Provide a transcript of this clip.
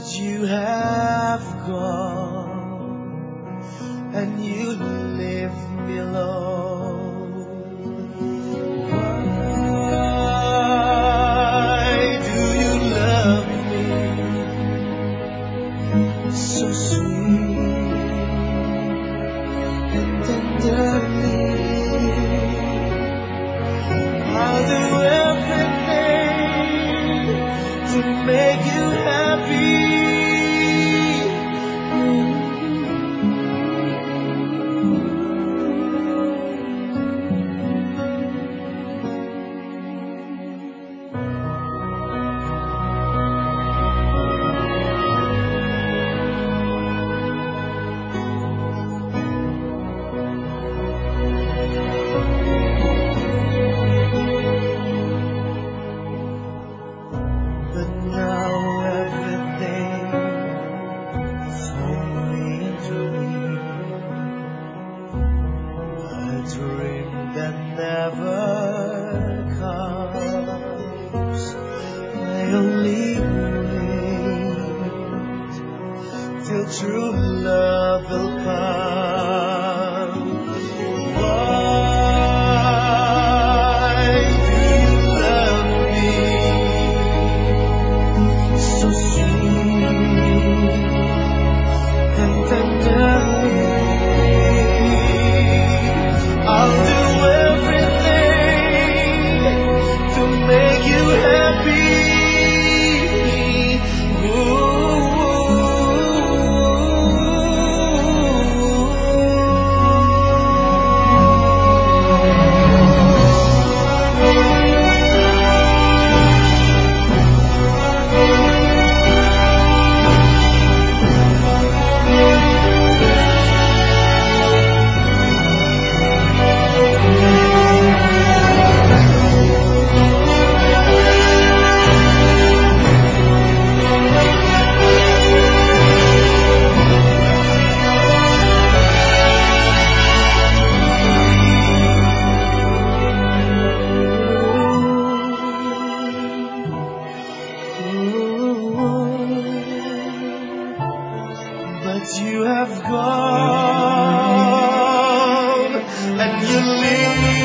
you have gone and you leave me alone. Why do you love me so sweet and tenderly? I'll do everything to make you happy. But now everything's only a dream, a dream that never comes. I only wait till true love will come. Why do you love me so sweet and tenderly? I'll do everything to make you happy. But you have gone and you leave